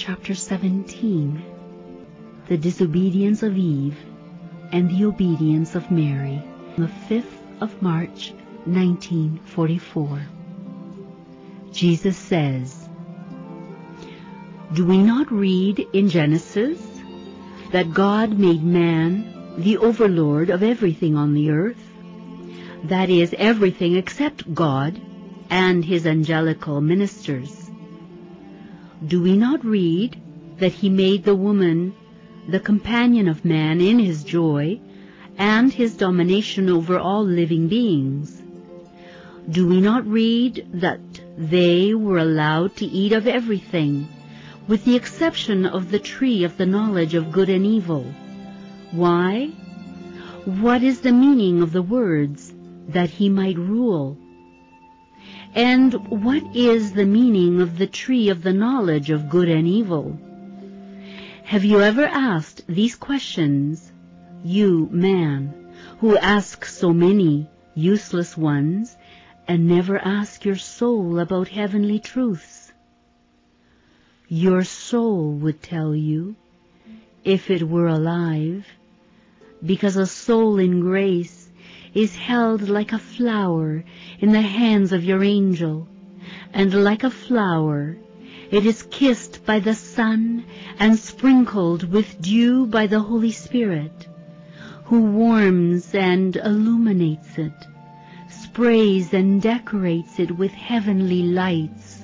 chapter 17, the disobedience of Eve and the obedience of Mary, the 5th of March, 1944. Jesus says, "Do we not read in Genesis that God made man the overlord of everything on the earth? That is, everything except God and his angelical ministers. Do we not read that he made the woman the companion of man in his joy and his domination over all living beings? Do we not read that they were allowed to eat of everything, with the exception of the tree of the knowledge of good and evil? Why? What is the meaning of the words, that he might rule? And what is the meaning of the tree of the knowledge of good and evil? Have you ever asked these questions, you man, who ask so many useless ones, and never ask your soul about heavenly truths? Your soul would tell you, if it were alive, because a soul in grace is held like a flower in the hands of your angel, and like a flower it is kissed by the sun and sprinkled with dew by the Holy Spirit, who warms and illuminates it, sprays and decorates it with heavenly lights.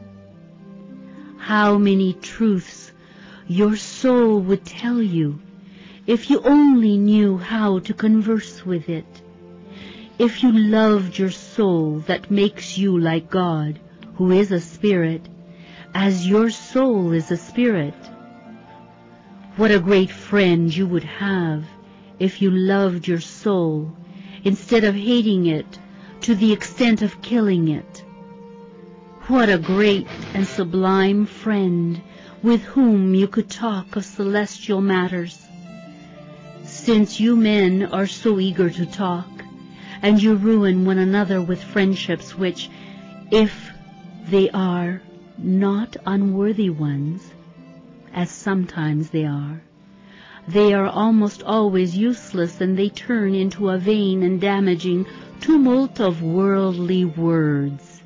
How many truths your soul would tell you if you only knew how to converse with it, if you loved your soul that makes you like God, who is a spirit, as your soul is a spirit. What a great friend you would have if you loved your soul instead of hating it to the extent of killing it. What a great and sublime friend with whom you could talk of celestial matters. Since you men are so eager to talk, and you ruin one another with friendships which, if they are not unworthy ones, as sometimes they are almost always useless, and they turn into a vain and damaging tumult of worldly words.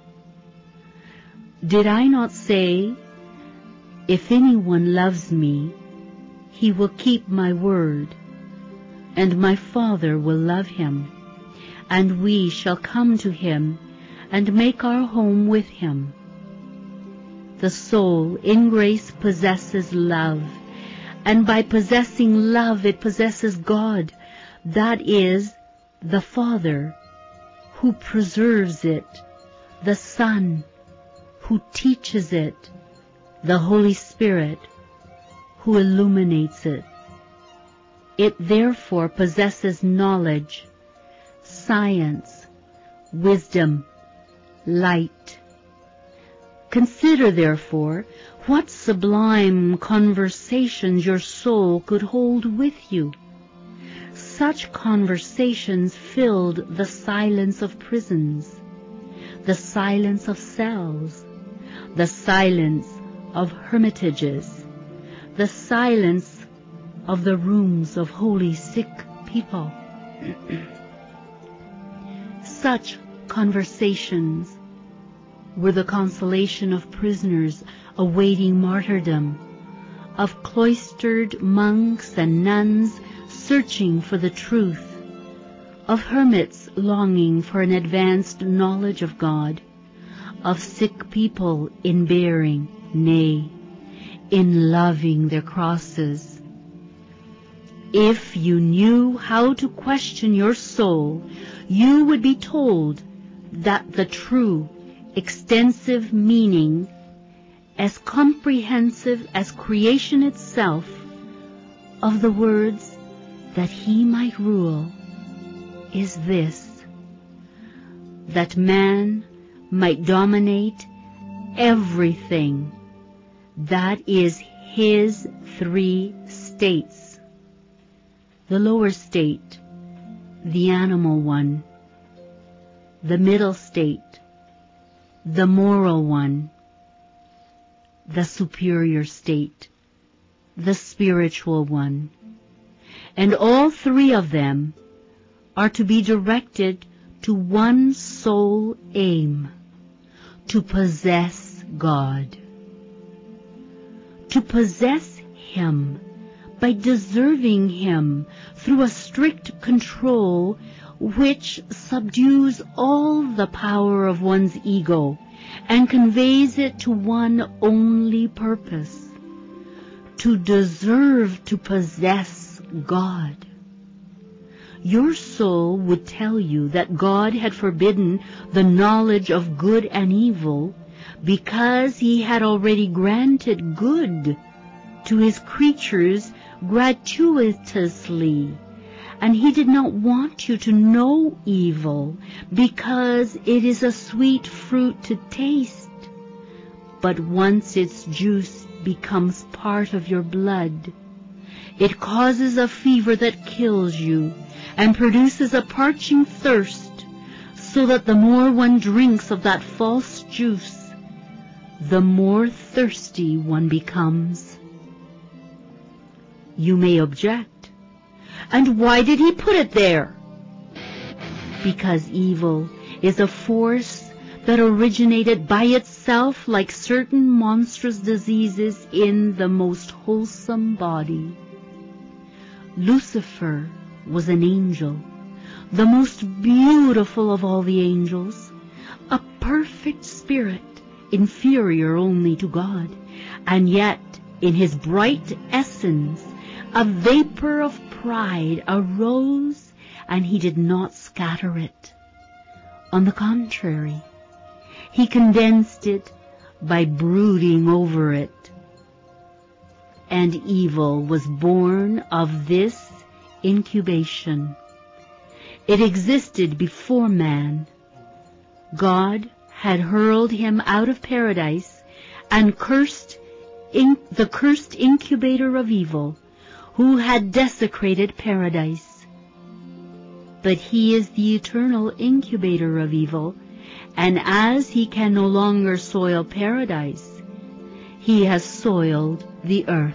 Did I not say, if anyone loves me, he will keep my word, and my Father will love him, and we shall come to him and make our home with him? The soul in grace possesses love, and by possessing love it possesses God, that is, the Father, who preserves it, the Son, who teaches it, the Holy Spirit, who illuminates it. It therefore possesses knowledge, science, wisdom, light. Consider, therefore, what sublime conversations your soul could hold with you. Such conversations filled the silence of prisons, the silence of cells, the silence of hermitages, the silence of the rooms of holy sick people. Such conversations were the consolation of prisoners awaiting martyrdom, of cloistered monks and nuns searching for the truth, of hermits longing for an advanced knowledge of God, of sick people in bearing, nay, in loving their crosses. If you knew how to question your soul, you would be told that the true, extensive meaning, as comprehensive as creation itself, of the words, that he might rule, is this: that man might dominate everything, that is his three states: the lower state, the animal one; the middle state, the moral one; the superior state, the spiritual one. And all three of them are to be directed to one sole aim: to possess God. To possess Him by deserving Him through a strict control which subdues all the power of one's ego and conveys it to one only purpose: to deserve to possess God. Your soul would tell you that God had forbidden the knowledge of good and evil because He had already granted good to His creatures gratuitously, and He did not want you to know evil because it is a sweet fruit to taste, but once its juice becomes part of your blood, it causes a fever that kills you and produces a parching thirst, so that the more one drinks of that false juice, the more thirsty one becomes. You may object, and why did He put it there? Because evil is a force that originated by itself like certain monstrous diseases in the most wholesome body. Lucifer was an angel, the most beautiful of all the angels, a perfect spirit, inferior only to God, and yet in his bright essence a vapor of pride arose, and he did not scatter it. On the contrary, he condensed it by brooding over it. And evil was born of this incubation. It existed before man. God had hurled him out of paradise and the cursed incubator of evil, who had desecrated paradise. But He is the eternal incubator of evil, and as He can no longer soil paradise, He has soiled the earth.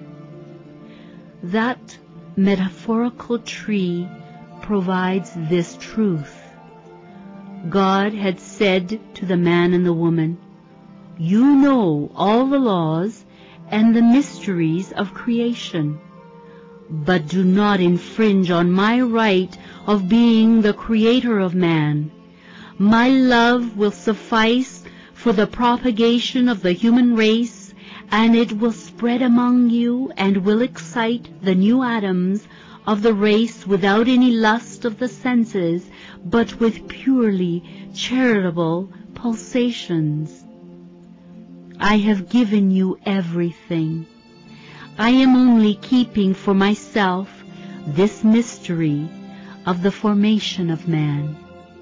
That metaphorical tree provides this truth. God had said to the man and the woman, "You know all the laws and the mysteries of creation, but do not infringe on my right of being the creator of man. My love will suffice for the propagation of the human race, and it will spread among you and will excite the new atoms of the race without any lust of the senses, but with purely charitable pulsations. I have given you everything. I am only keeping for myself this mystery of the formation of man."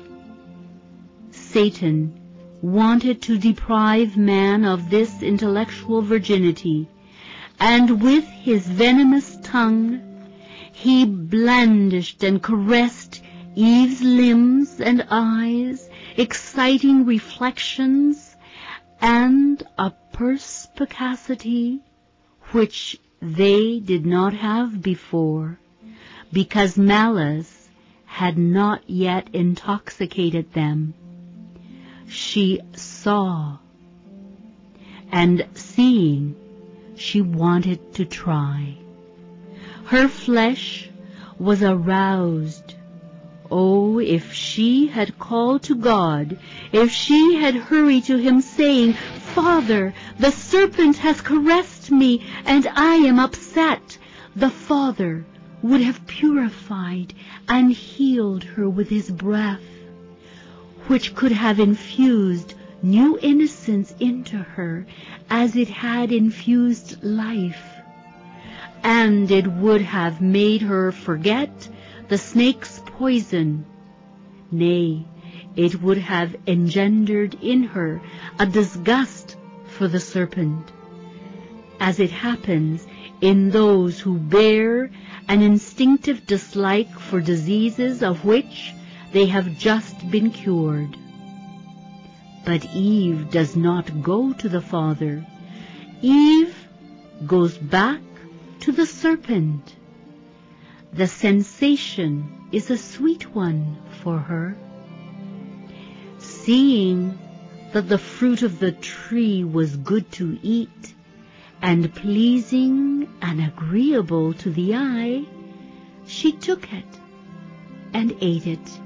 Satan wanted to deprive man of this intellectual virginity, and with his venomous tongue he blandished and caressed Eve's limbs and eyes, exciting reflections and a perspicacity which they did not have before, because malice had not yet intoxicated them. She saw, and seeing, she wanted to try. Her flesh was aroused. Oh, if she had called to God, if she had hurried to Him saying, "Father, the serpent has caressed me and I am upset," the Father would have purified and healed her with His breath, which could have infused new innocence into her as it had infused life, and it would have made her forget the snake's poison. Nay, it would have engendered in her a disgust for the serpent, as it happens in those who bear an instinctive dislike for diseases of which they have just been cured. But Eve does not go to the Father. Eve goes back to the serpent. The sensation is a sweet one for her. Seeing that the fruit of the tree was good to eat, and pleasing and agreeable to the eye, she took it and ate it.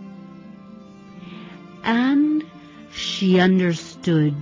And she understood.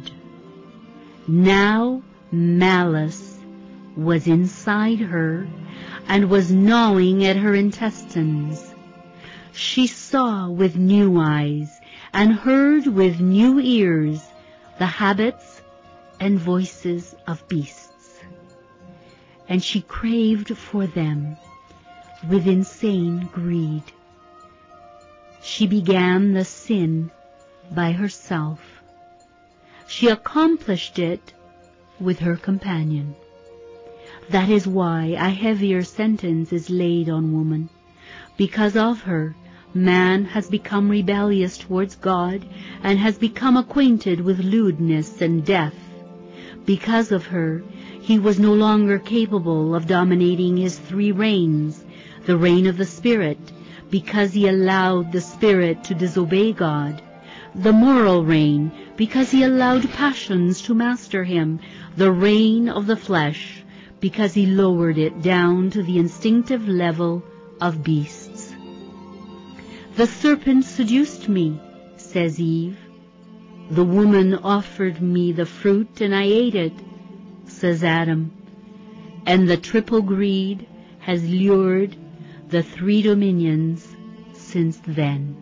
Now malice was inside her and was gnawing at her intestines. She saw with new eyes and heard with new ears the habits and voices of beasts, and she craved for them with insane greed. She began the sin by herself. She accomplished it with her companion. That is why a heavier sentence is laid on woman. Because of her, man has become rebellious towards God and has become acquainted with lewdness and death. Because of her, he was no longer capable of dominating his three reigns, the reign of the Spirit, because he allowed the Spirit to disobey God, the moral reign, because he allowed passions to master him, the reign of the flesh, because he lowered it down to the instinctive level of beasts. The serpent seduced me, says Eve. The woman offered me the fruit and I ate it, says Adam. And the triple greed has lured the three dominions since then.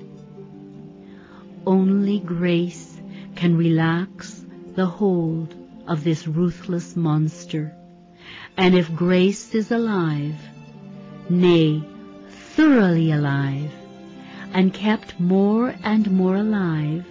Only grace can relax the hold of this ruthless monster. And if grace is alive, nay, thoroughly alive, and kept more and more alive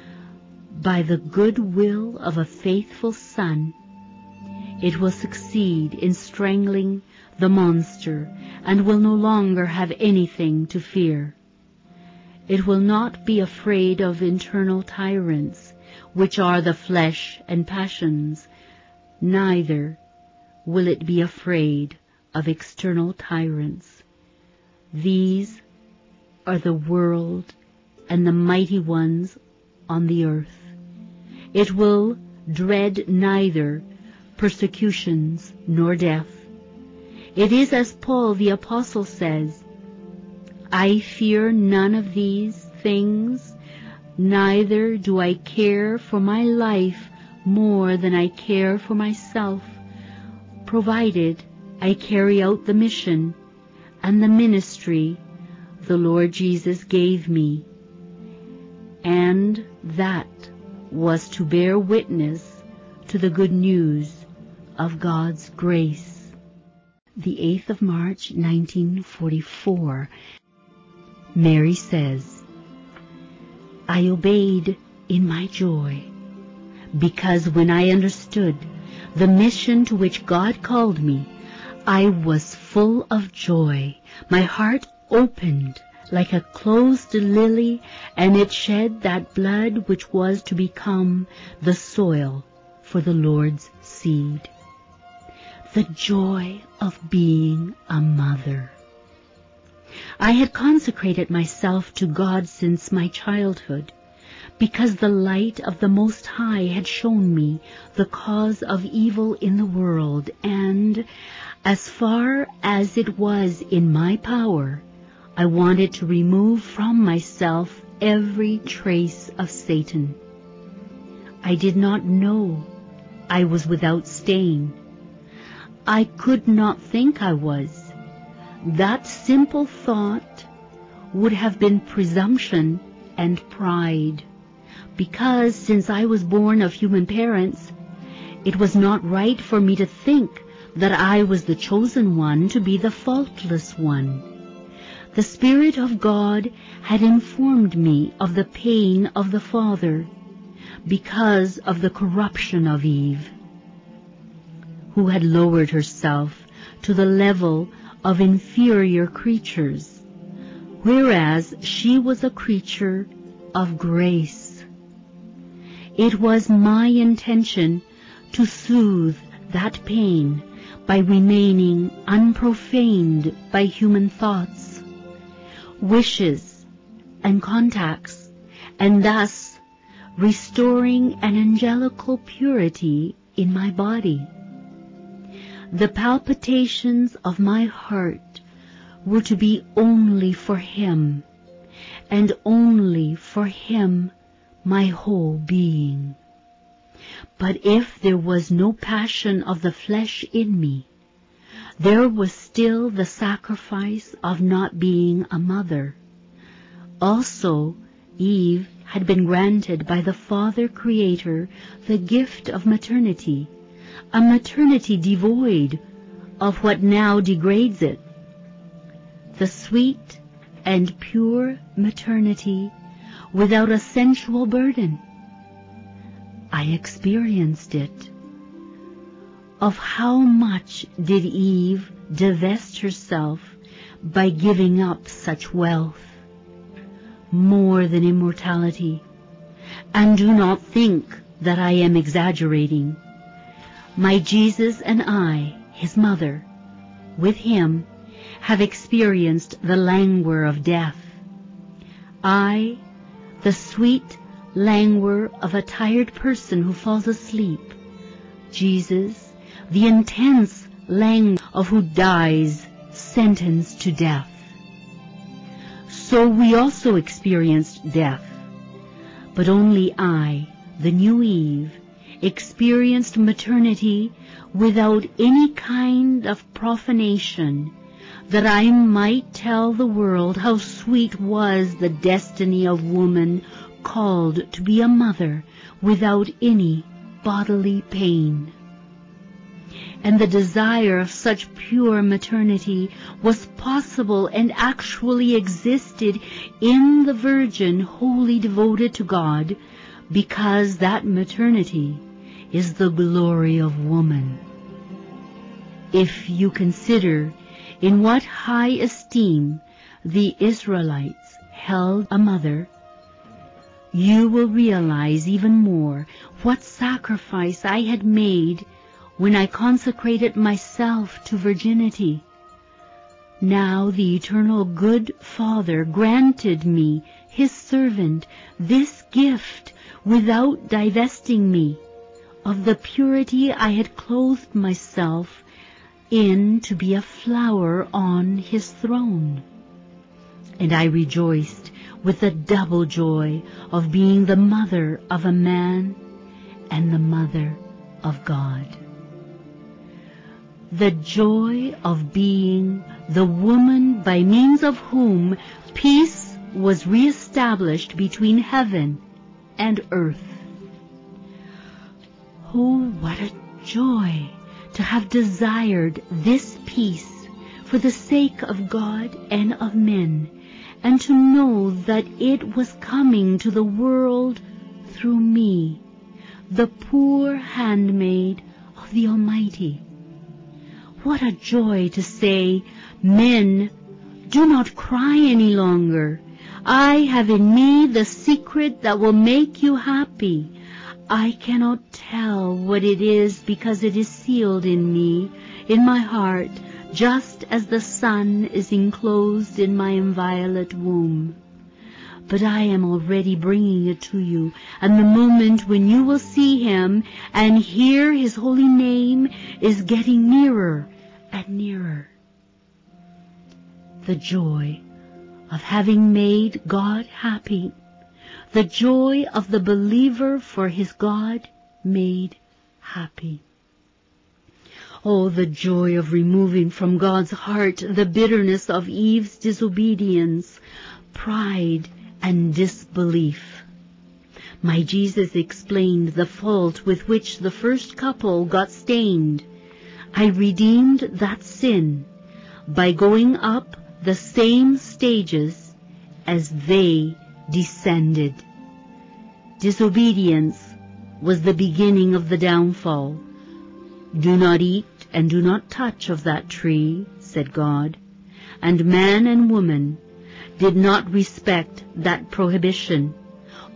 by the good will of a faithful Son, it will succeed in strangling the monster and will no longer have anything to fear. It will not be afraid of internal tyrants, which are the flesh and passions, neither will it be afraid of external tyrants. These are the world and the mighty ones on the earth. It will dread neither persecutions nor death. It is as Paul the Apostle says, I fear none of these things, neither do I care for my life more than I care for myself, provided I carry out the mission and the ministry the Lord Jesus gave me, and that was to bear witness to the good news of God's grace. The 8th of March, 1944. Mary says, I obeyed in my joy, because when I understood the mission to which God called me, I was full of joy. My heart opened like a closed lily, and it shed that blood which was to become the soil for the Lord's seed. The joy of being a mother. I had consecrated myself to God since my childhood, because the light of the Most High had shown me the cause of evil in the world, and, as far as it was in my power, I wanted to remove from myself every trace of Satan. I did not know I was without stain. I could not think I was. That simple thought would have been presumption and pride, because since I was born of human parents, it was not right for me to think that I was the chosen one to be the faultless one. The Spirit of God had informed me of the pain of the Father because of the corruption of Eve, who had lowered herself to the level of inferior creatures, whereas she was a creature of grace. It was my intention to soothe that pain by remaining unprofaned by human thoughts, wishes, and contacts, and thus restoring an angelical purity in my body. The palpitations of my heart were to be only for Him, and only for Him my whole being. But if there was no passion of the flesh in me, there was still the sacrifice of not being a mother. Also, Eve had been granted by the Father Creator the gift of maternity, a maternity devoid of what now degrades it. The sweet and pure maternity without a sensual burden. I experienced it. Of how much did Eve divest herself by giving up such wealth? More than immortality. And do not think that I am exaggerating. My Jesus and I, His mother, with Him, have experienced the languor of death. I, the sweet languor of a tired person who falls asleep. Jesus, the intense languor of who dies, sentenced to death. So we also experienced death. But only I, the new Eve, experienced maternity without any kind of profanation, that I might tell the world how sweet was the destiny of woman called to be a mother without any bodily pain. And the desire of such pure maternity was possible and actually existed in the Virgin wholly devoted to God, because that maternity is the glory of woman. If you consider in what high esteem the Israelites held a mother, you will realize even more what sacrifice I had made when I consecrated myself to virginity. Now the eternal good Father granted me, His servant, this gift without divesting me of the purity I had clothed myself in to be a flower on His throne. And I rejoiced with the double joy of being the mother of a man and the mother of God. The joy of being the woman by means of whom peace was re-established between heaven and earth. Oh, what a joy to have desired this peace for the sake of God and of men, and to know that it was coming to the world through me, the poor handmaid of the Almighty. What a joy to say, men, do not cry any longer. I have in me the secret that will make you happy. I cannot tell what it is because it is sealed in me, in my heart, just as the sun is enclosed in my inviolate womb. But I am already bringing it to you, and the moment when you will see Him and hear His holy name is getting nearer and nearer. The joy of having made God happy, the joy of the believer for his God made happy. Oh, the joy of removing from God's heart the bitterness of Eve's disobedience, pride, and disbelief. My Jesus explained the fault with which the first couple got stained. I redeemed that sin by going up the same stages as they descended. Disobedience was the beginning of the downfall. Do not eat and do not touch of that tree, said God. And man and woman did not respect that prohibition,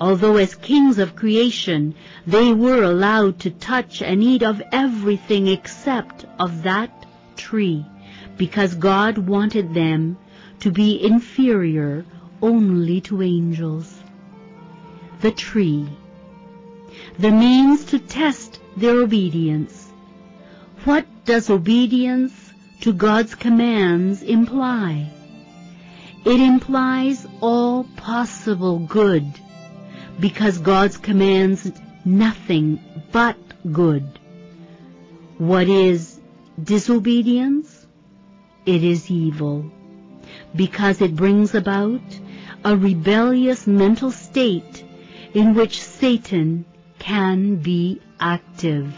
although as kings of creation they were allowed to touch and eat of everything except of that tree, because God wanted them to be inferior only to angels. The tree, the means to test their obedience. What does obedience to God's commands imply? It implies all possible good, because God's commands nothing but good. What is disobedience? It is evil, because it brings about a rebellious mental state in which Satan can be active.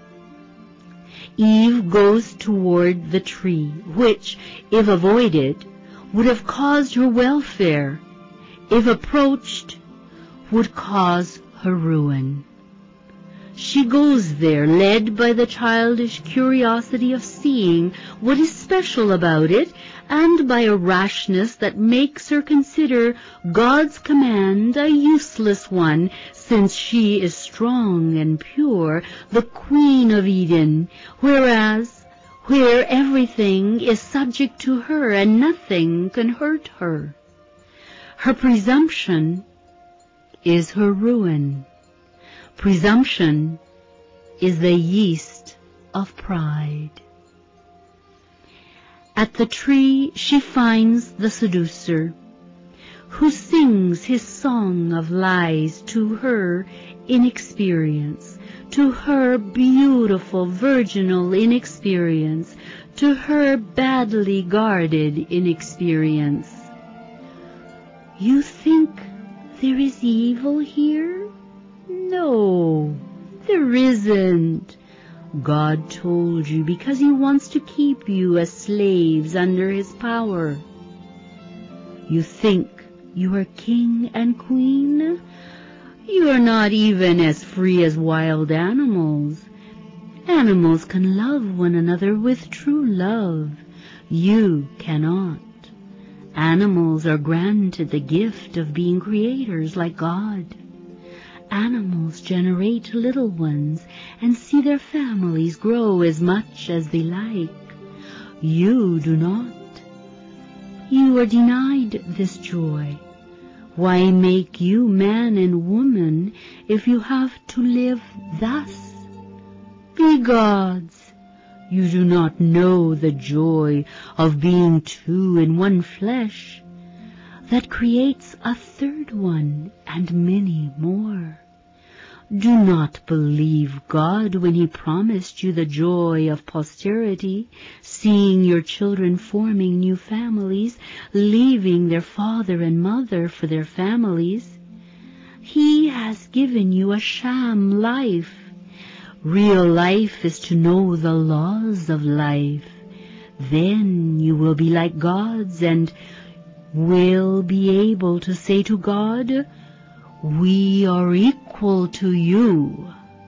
Eve goes toward the tree, which, if avoided, would have caused her welfare, if approached, would cause her ruin. She goes there, led by the childish curiosity of seeing what is special about it, and by a rashness that makes her consider God's command a useless one, since she is strong and pure, the Queen of Eden, whereas where everything is subject to her and nothing can hurt her. Her presumption is her ruin. Presumption is the yeast of pride. At the tree she finds the seducer, who sings his song of lies to her inexperience, to her beautiful virginal inexperience, to her badly guarded inexperience. You think there is evil here? No, there isn't. God told you because He wants to keep you as slaves under His power. You think you are king and queen? You are not even as free as wild animals. Animals can love one another with true love. You cannot. Animals are granted the gift of being creators like God. Animals generate little ones and see their families grow as much as they like. You do not. You are denied this joy. Why make you man and woman if you have to live thus? Be gods. You do not know the joy of being two in one flesh that creates a third one and many more. Do not believe God when He promised you the joy of posterity, seeing your children forming new families, leaving their father and mother for their families. He has given you a sham life. Real life is to know the laws of life. Then you will be like gods and will be able to say to God, "We are equal to you."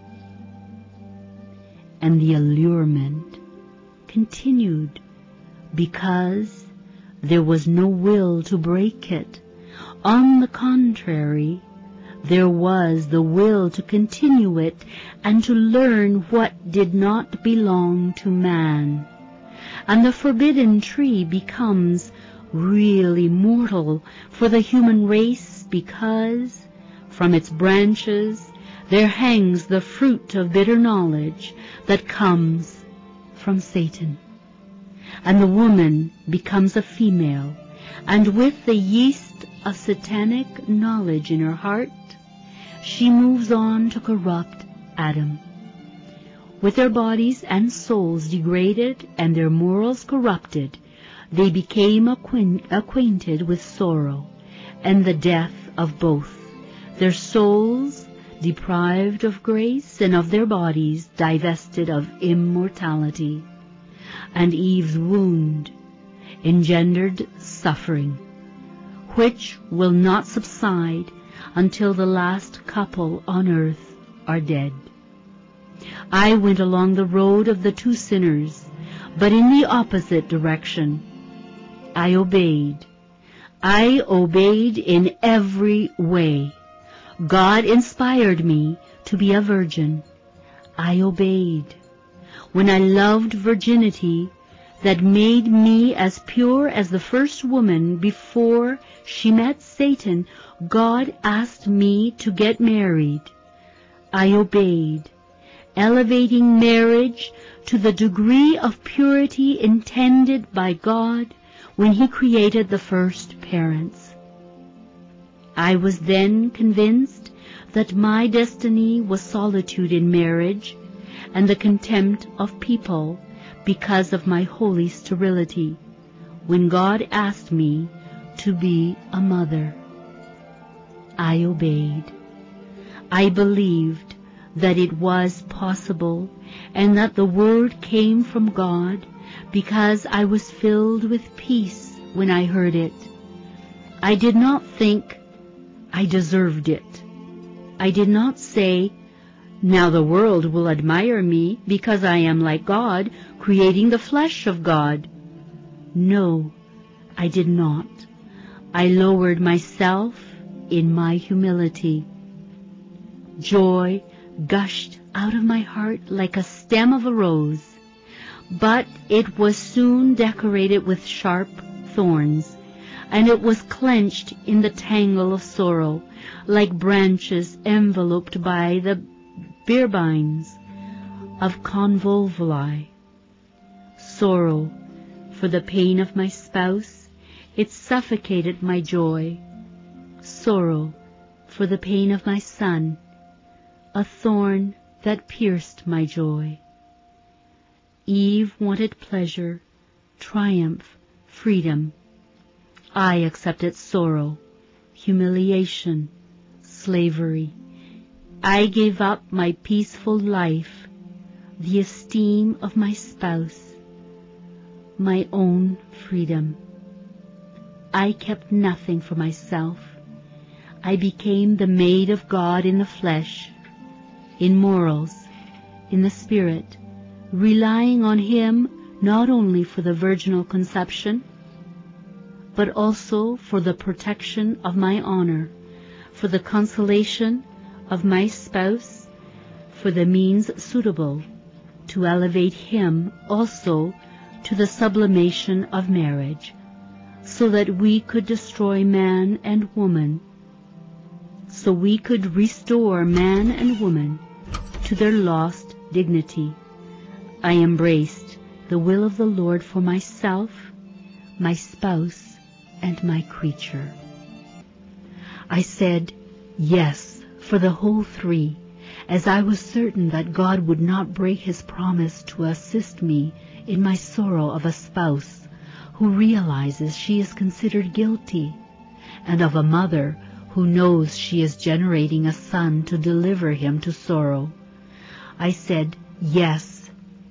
And the allurement continued because there was no will to break it. On the contrary, there was the will to continue it and to learn what did not belong to man. And the forbidden tree becomes really mortal for the human race because from its branches there hangs the fruit of bitter knowledge that comes from Satan. And the woman becomes a female, and with the yeast of satanic knowledge in her heart, she moves on to corrupt Adam. With their bodies and souls degraded and their morals corrupted, they became acquainted with sorrow and the death of both, their souls deprived of grace and of their bodies divested of immortality. And Eve's wound engendered suffering, which will not subside until the last couple on earth are dead. I went along the road of the two sinners, but in the opposite direction. I obeyed in every way. God inspired me to be a virgin. I obeyed. When I loved virginity, that made me as pure as the first woman before she met Satan, God asked me to get married. I obeyed, elevating marriage to the degree of purity intended by God when He created the first parents. I was then convinced that my destiny was solitude in marriage and the contempt of people because of my holy sterility, when God asked me to be a mother. I obeyed. I believed that it was possible and that the word came from God because I was filled with peace when I heard it. I did not think I deserved it. I did not say, "Now the world will admire me because I am like God, creating the flesh of God." No, I did not. I lowered myself in my humility. Joy gushed out of my heart like a stem of a rose, but it was soon decorated with sharp thorns, and it was clenched in the tangle of sorrow, like branches enveloped by the birbines of convolvuli. Sorrow for the pain of my spouse, it suffocated my joy. Sorrow for the pain of my son, a thorn that pierced my joy. Eve wanted pleasure, triumph, freedom. I accepted sorrow, humiliation, slavery. I gave up my peaceful life, the esteem of my spouse, my own freedom. I kept nothing for myself. I became the maid of God in the flesh, in morals, in the spirit, relying on Him not only for the virginal conception, but also for the protection of my honor, for the consolation of my spouse, for the means suitable to elevate him also to the sublimation of marriage, so that we could destroy man and woman, so we could restore man and woman to their lost dignity. I embraced the will of the Lord for myself, my spouse, and my creature. I said yes for the whole three, as I was certain that God would not break His promise to assist me in my sorrow of a spouse who realizes she is considered guilty, and of a mother who knows she is generating a son to deliver him to sorrow. I said yes,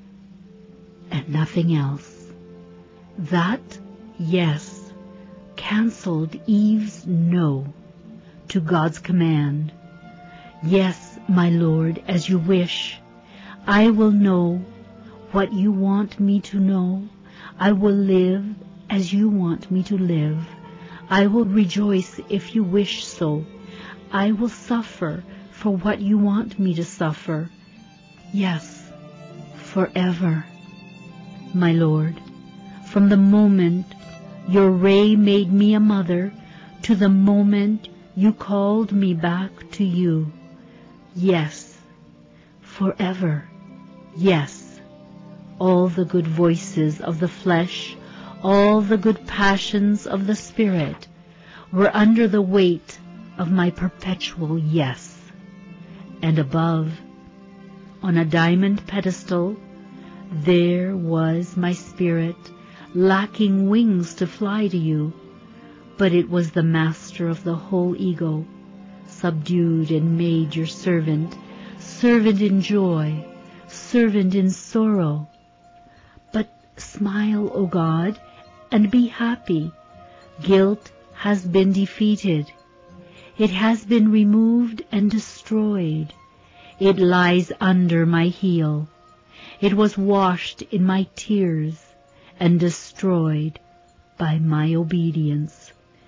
and nothing else. That yes canceled Eve's no to God's command. Yes, my Lord, as you wish. I will know what you want me to know. I will live as you want me to live. I will rejoice if you wish so. I will suffer for what you want me to suffer. Yes, forever. My Lord, from the moment your ray made me a mother to the moment you called me back to you. Yes, forever. Yes, all the good voices of the flesh, all the good passions of the spirit were under the weight of my perpetual yes. And above, on a diamond pedestal, there was my spirit, lacking wings to fly to you, but it was the master of the whole ego, subdued and made your servant, servant in joy, servant in sorrow. But smile, O God, and be happy. Guilt has been defeated. It has been removed and destroyed. It lies under my heel. It was washed in my tears and destroyed by my obedience.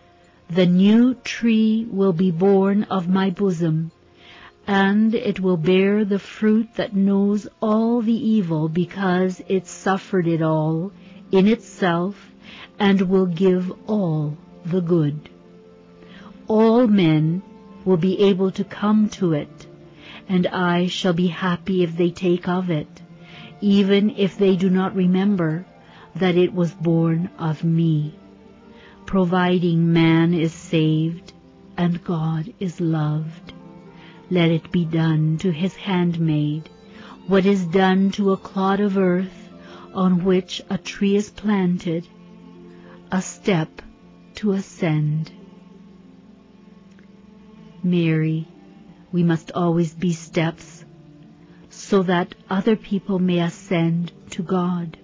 The new tree will be born of my bosom, and it will bear the fruit that knows all the evil, because it suffered it all in itself, and will give all the good. All men will be able to come to it, and I shall be happy if they take of it, even if they do not remember that it was born of me, providing man is saved and God is loved. Let it be done to his handmaid what is done to a clod of earth on which a tree is planted, a step to ascend. Mary, we must always be steps, so that other people may ascend to God.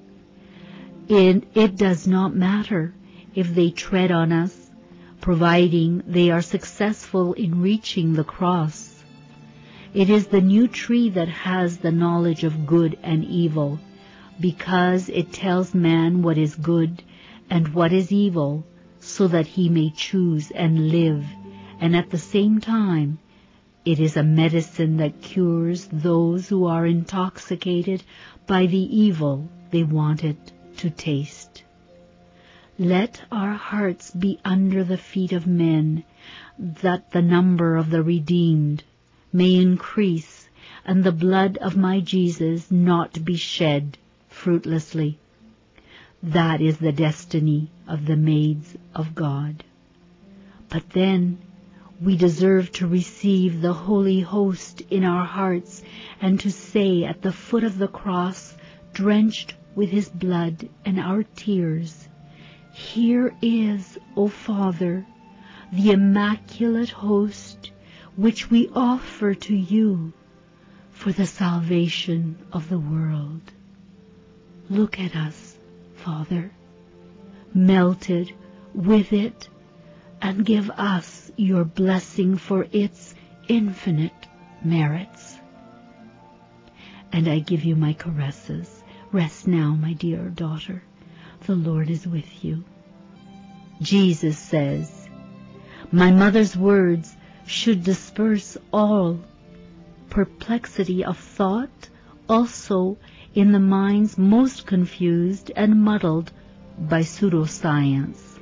It does not matter if they tread on us, providing they are successful in reaching the cross. It is the new tree that has the knowledge of good and evil, because it tells man what is good and what is evil, so that he may choose and live, and at the same time it is a medicine that cures those who are intoxicated by the evil they wanted to taste. Let our hearts be under the feet of men, that the number of the redeemed may increase, and the blood of my Jesus not be shed fruitlessly. That is the destiny of the maids of God. But then we deserve to receive the Holy Host in our hearts, and to say at the foot of the cross, drenched with his blood and our tears, "Here is, O Father, the immaculate host, which we offer to you for the salvation of the world. Look at us, Father, melted with it, and give us your blessing for its infinite merits." And I give you my caresses. Rest now, my dear daughter. The Lord is with you. Jesus says, "My mother's words should disperse all perplexity of thought, also in the minds most confused and muddled by pseudoscience."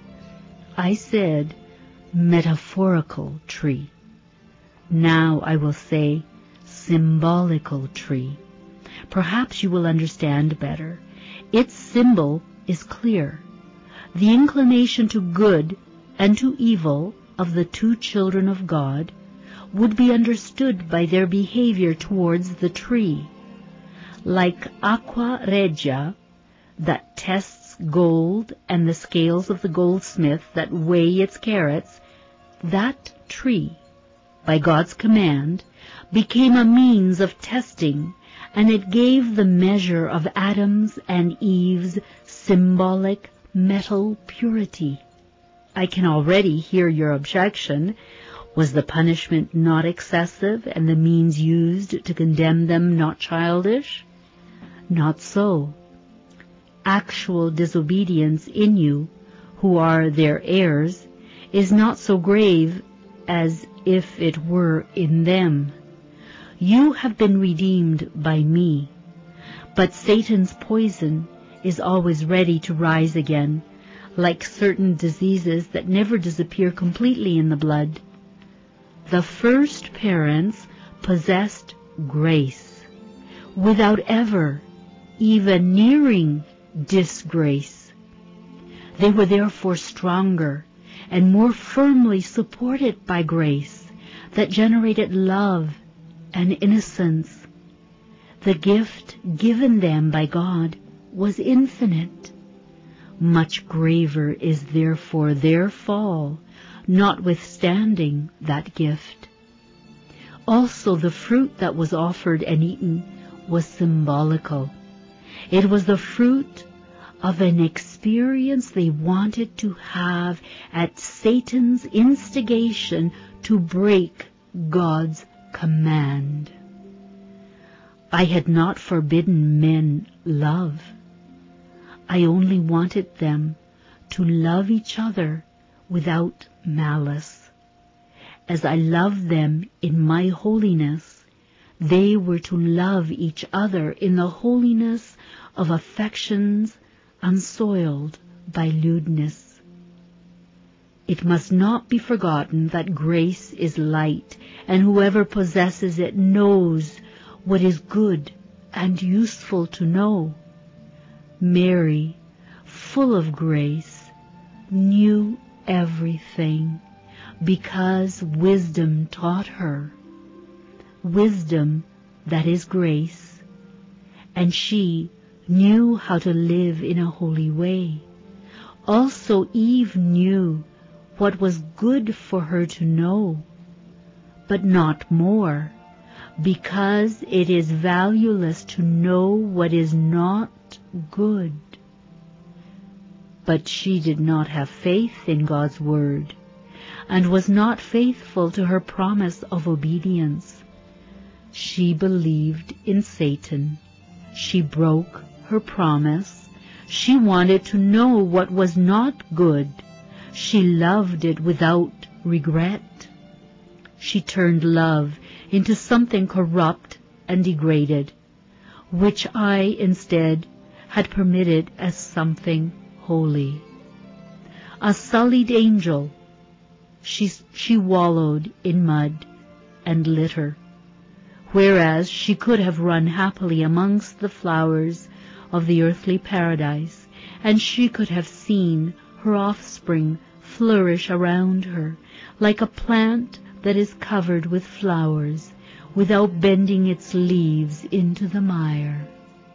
I said metaphorical tree. Now I will say symbolical tree. Perhaps you will understand better. Its symbol is clear. The inclination to good and to evil of the two children of God would be understood by their behavior towards the tree. Like aqua regia that tests gold and the scales of the goldsmith that weigh its carats, that tree, by God's command, became a means of testing, and it gave the measure of Adam's and Eve's symbolic metal purity. I can already hear your objection. Was the punishment not excessive, and the means used to condemn them not childish? Not so. Actual disobedience in you, who are their heirs, is not so grave as if it were in them. You have been redeemed by me, but Satan's poison is always ready to rise again, like certain diseases that never disappear completely in the blood. The first parents possessed grace, without ever even nearing disgrace. They were therefore stronger and more firmly supported by grace that generated love and innocence. The gift given them by God was infinite. Much graver is therefore their fall, notwithstanding that gift. Also the fruit that was offered and eaten was symbolical. It was the fruit of an experience they wanted to have at Satan's instigation to break God's command. I had not forbidden men love. I only wanted them to love each other without malice. As I loved them in my holiness, they were to love each other in the holiness of affections unsoiled by lewdness. It must not be forgotten that grace is light, and whoever possesses it knows what is good and useful to know. Mary, full of grace, knew everything because wisdom taught her. Wisdom, that is grace, and she knew how to live in a holy way. Also Eve knew what was good for her to know, but not more, because it is valueless to know what is not good. But she did not have faith in God's word, and was not faithful to her promise of obedience. She believed in Satan. She broke her promise. She wanted to know what was not good. She loved it without regret. She turned love into something corrupt and degraded, which I instead had permitted as something holy. A sullied angel, she wallowed in mud and litter, whereas she could have run happily amongst the flowers of the earthly paradise, and she could have seen her offspring flourish around her like a plant that is covered with flowers without bending its leaves into the mire.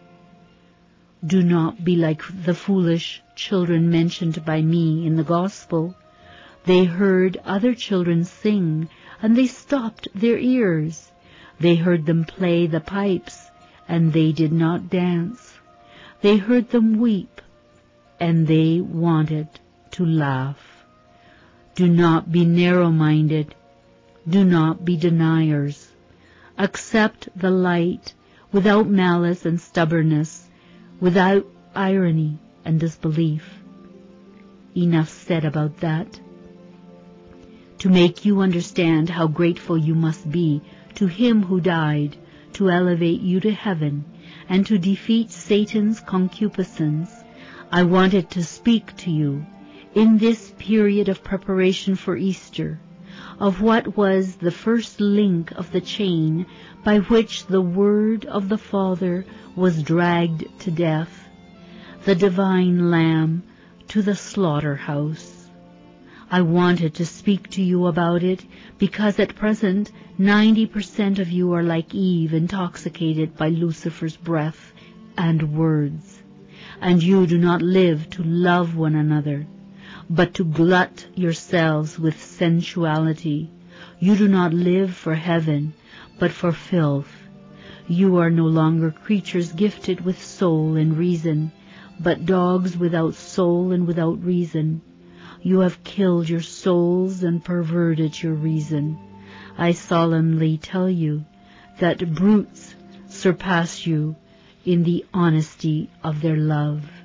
Do not be like the foolish children mentioned by me in the Gospel. They heard other children sing, and they stopped their ears. They heard them play the pipes, and they did not dance. They heard them weep, and they wanted to laugh. Do not be narrow-minded. Do not be deniers. Accept the light without malice and stubbornness, without irony and disbelief. Enough said about that. To make you understand how grateful you must be to Him who died to elevate you to heaven and to defeat Satan's concupiscence, I wanted to speak to you in this period of preparation for Easter of what was the first link of the chain by which the Word of the Father was dragged to death, the divine Lamb to the slaughterhouse. I wanted to speak to you about it because at present 90% of you are like Eve, intoxicated by Lucifer's breath and words, and you do not live to love one another, but to glut yourselves with sensuality. You do not live for heaven, but for filth. You are no longer creatures gifted with soul and reason, but dogs without soul and without reason. You have killed your souls and perverted your reason. I solemnly tell you that brutes surpass you in the honesty of their love.